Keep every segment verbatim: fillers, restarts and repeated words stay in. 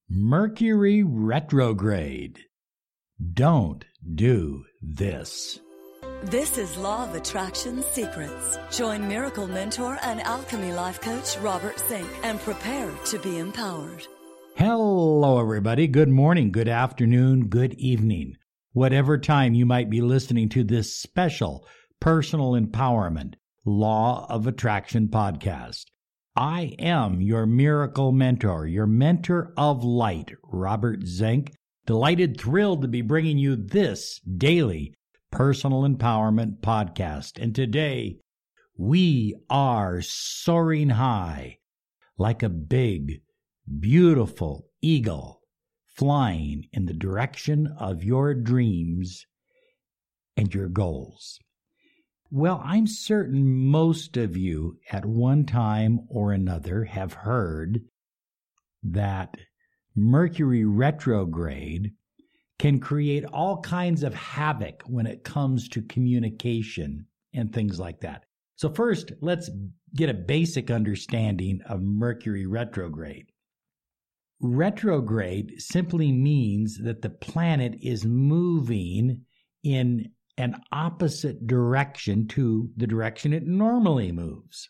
Mercury retrograde. Don't do this. This is Law of Attraction Secrets. Join Miracle Mentor and Alchemy Life Coach Robert Zink and prepare to be empowered. Hello, everybody. Good morning, good afternoon, good evening. Whatever time you might be listening to this special personal empowerment Law of Attraction podcast. I am your miracle mentor, your mentor of light, Robert Zink. Delighted, thrilled to be bringing you this daily personal empowerment podcast. And today, we are soaring high like a big, beautiful eagle flying in the direction of your dreams and your goals. Well, I'm certain most of you at one time or another have heard that Mercury retrograde can create all kinds of havoc when it comes to communication and things like that. So first, let's get a basic understanding of Mercury retrograde. Retrograde simply means that the planet is moving in an opposite direction to the direction it normally moves.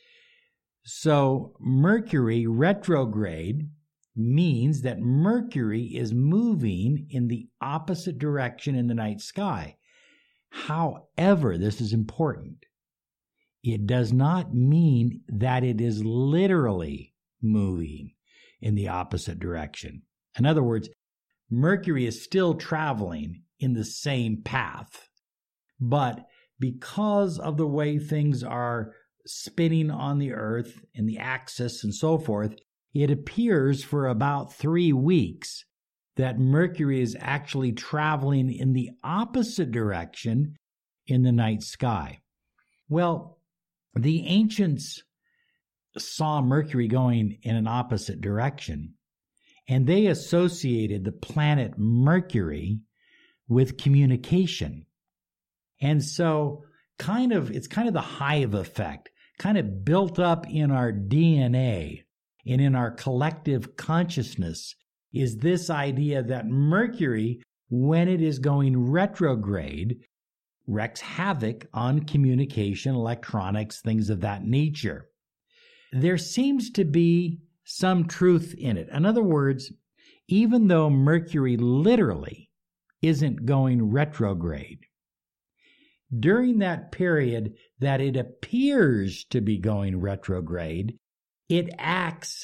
So Mercury retrograde means that Mercury is moving in the opposite direction in the night sky. However, this is important. It does not mean that it is literally moving in the opposite direction. In other words, Mercury is still traveling in the same path. But because of the way things are spinning on the Earth and the axis and so forth, it appears for about three weeks that Mercury is actually traveling in the opposite direction in the night sky. Well, the ancients saw Mercury going in an opposite direction, and they associated the planet Mercury with communication. And so kind of, it's kind of the hive effect, kind of built up in our D N A and in our collective consciousness is this idea that Mercury, when it is going retrograde, wreaks havoc on communication, electronics, things of that nature. There seems to be some truth in it. In other words, even though Mercury literally isn't going retrograde, during that period that it appears to be going retrograde, it acts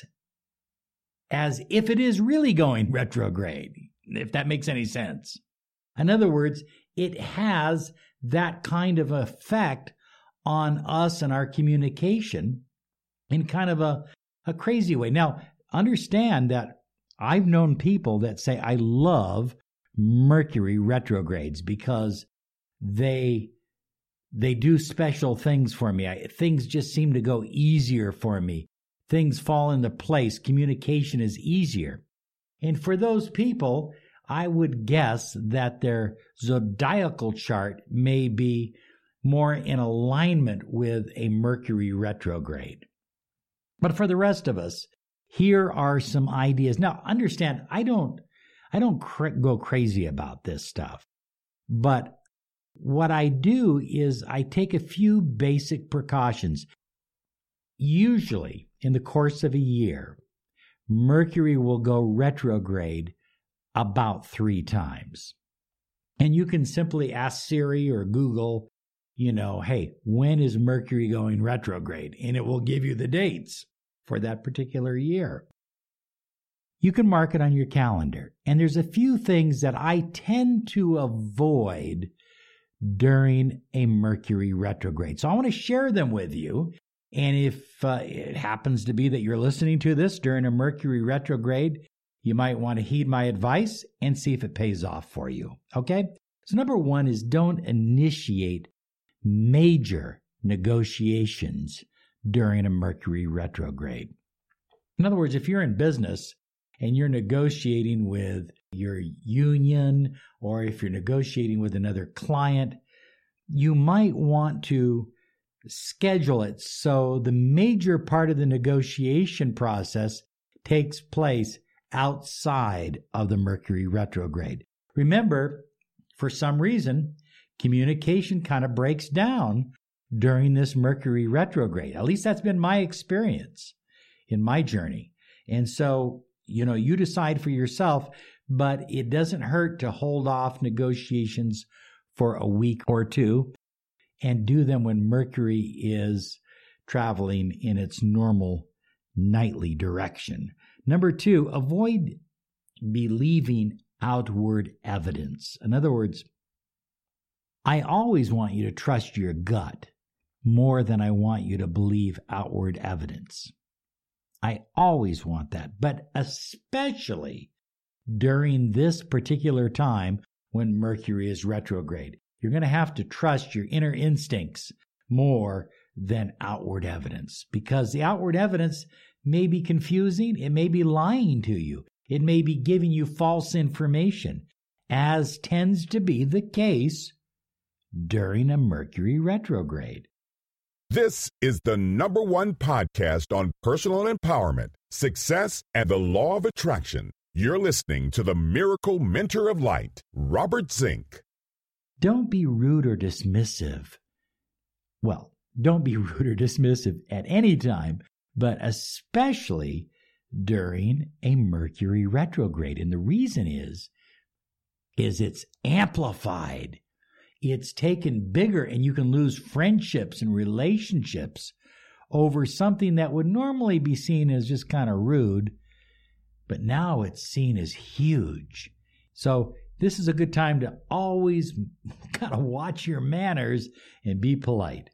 as if it is really going retrograde, if that makes any sense. In other words, it has that kind of effect on us and our communication in kind of a, a crazy way. Now, understand that I've known people that say, I love Mercury retrogrades because they They do special things for me. I, things just seem to go easier for me. Things fall into place. Communication is easier. And for those people, I would guess that their zodiacal chart may be more in alignment with a Mercury retrograde. But for the rest of us, here are some ideas. Now, understand, I don't, I don't cr- go crazy about this stuff, but what I do is I take a few basic precautions. Usually, in the course of a year, Mercury will go retrograde about three times. And you can simply ask Siri or Google, you know, hey, when is Mercury going retrograde? And it will give you the dates for that particular year. You can mark it on your calendar. And there's a few things that I tend to avoid during a Mercury retrograde. So I want to share them with you. And if uh, it happens to be that you're listening to this during a Mercury retrograde, you might want to heed my advice and see if it pays off for you. Okay? So number one is don't initiate major negotiations during a Mercury retrograde. In other words, if you're in business and you're negotiating with your union, or if you're negotiating with another client, you might want to schedule it so the major part of the negotiation process takes place outside of the Mercury retrograde. Remember, for some reason, communication kind of breaks down during this Mercury retrograde. At least that's been my experience in my journey. And so, you know, you decide for yourself, but it doesn't hurt to hold off negotiations for a week or two and do them when Mercury is traveling in its normal nightly direction. Number two, avoid believing outward evidence. In other words, I always want you to trust your gut more than I want you to believe outward evidence. I always want that, but especially during this particular time when Mercury is retrograde. You're going to have to trust your inner instincts more than outward evidence, because the outward evidence may be confusing. It may be lying to you. It may be giving you false information, as tends to be the case during a Mercury retrograde. This is the number one podcast on personal empowerment, success, and the law of attraction. You're listening to the Miracle Mentor of Light, Robert Zink. Don't be rude or dismissive. Well, don't be rude or dismissive at any time, but especially during a Mercury retrograde. And the reason is, is it's amplified. It's taken bigger, and you can lose friendships and relationships over something that would normally be seen as just kind of rude, but now it's seen as huge. So this is a good time to always kind of watch your manners and be polite.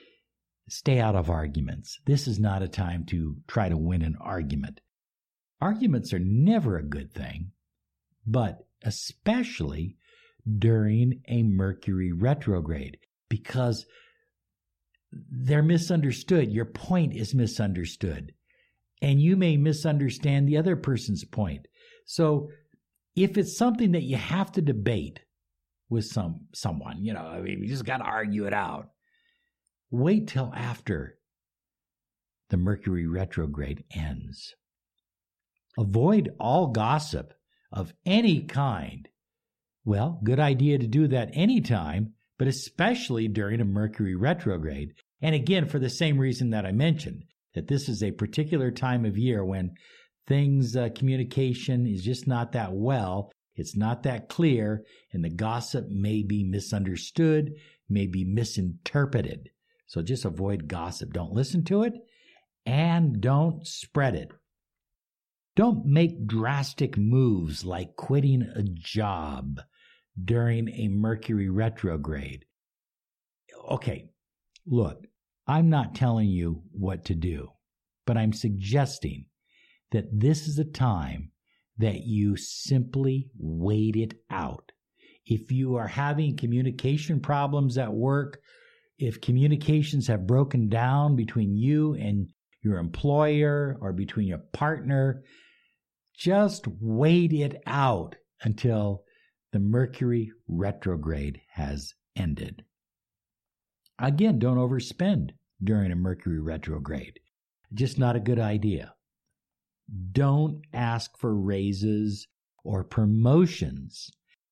Stay out of arguments. This is not a time to try to win an argument. Arguments are never a good thing, but especially during a Mercury retrograde, because they're misunderstood. Your point is misunderstood, and you may misunderstand the other person's point. So if it's something that you have to debate with some someone, you know, I mean, you just got to argue it out, wait till after the Mercury retrograde ends. Avoid all gossip of any kind. Well, good idea to do that anytime, but especially during a Mercury retrograde. And again, for the same reason that I mentioned, that this is a particular time of year when things, uh, communication is just not that well, it's not that clear, and the gossip may be misunderstood, may be misinterpreted. So just avoid gossip. Don't listen to it, and don't spread it. Don't make drastic moves like quitting a job during a Mercury retrograde. Okay, look, I'm not telling you what to do, but I'm suggesting that this is a time that you simply wait it out. If you are having communication problems at work, if communications have broken down between you and your employer or between your partner, just wait it out until the Mercury retrograde has ended. Again, don't overspend during a Mercury retrograde. Just not a good idea. Don't ask for raises or promotions.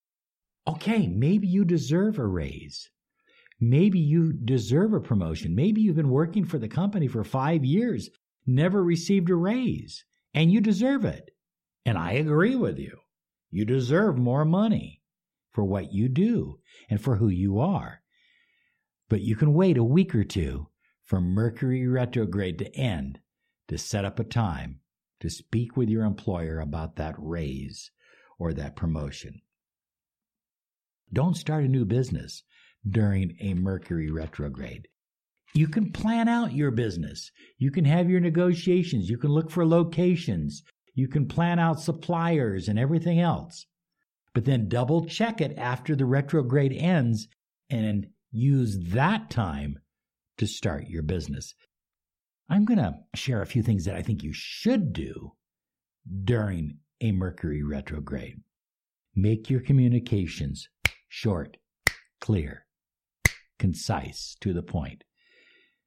Okay, maybe you deserve a raise. Maybe you deserve a promotion. Maybe you've been working for the company for five years, never received a raise, and you deserve it. And I agree with you. You deserve more money for what you do and for who you are. But you can wait a week or two for Mercury retrograde to end to set up a time to speak with your employer about that raise or that promotion. Don't start a new business during a Mercury retrograde. You can plan out your business. You can have your negotiations. You can look for locations. You can plan out suppliers and everything else. But then double check it after the retrograde ends and use that time to start your business. I'm going to share a few things that I think you should do during a Mercury retrograde. Make your communications short, clear, concise, to the point.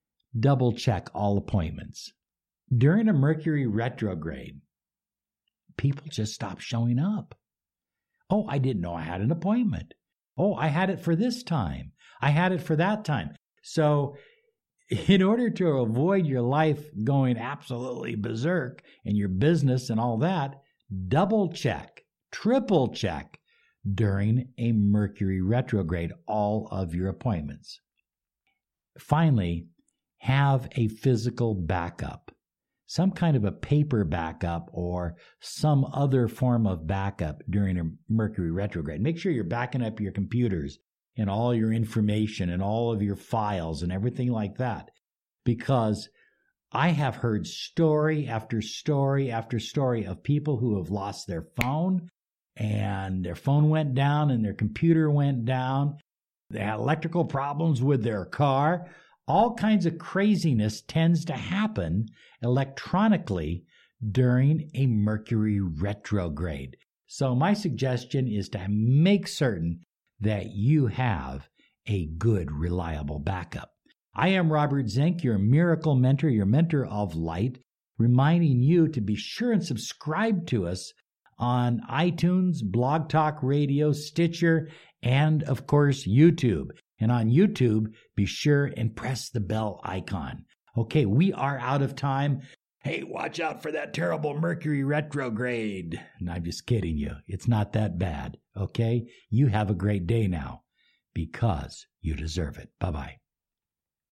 Double check all appointments. During a Mercury retrograde, people just stop showing up. Oh, I didn't know I had an appointment. Oh, I had it for this time. I had it for that time. So in order to avoid your life going absolutely berserk and your business and all that, double check, triple check during a Mercury retrograde all of your appointments. Finally, have a physical backup, some kind of a paper backup or some other form of backup during a Mercury retrograde. Make sure you're backing up your computers and all your information and all of your files and everything like that, because I have heard story after story after story of people who have lost their phone, and their phone went down and their computer went down. They had electrical problems with their car. All kinds of craziness tends to happen electronically during a Mercury retrograde. So my suggestion is to make certain that you have a good, reliable backup. I am Robert Zink, your miracle mentor, your mentor of light, reminding you to be sure and subscribe to us on iTunes, Blog Talk Radio, Stitcher, and of course, YouTube. And on YouTube, be sure and press the bell icon. Okay, we are out of time. Hey, watch out for that terrible Mercury retrograde. And I'm just kidding you. It's not that bad, okay? You have a great day now because you deserve it. Bye-bye.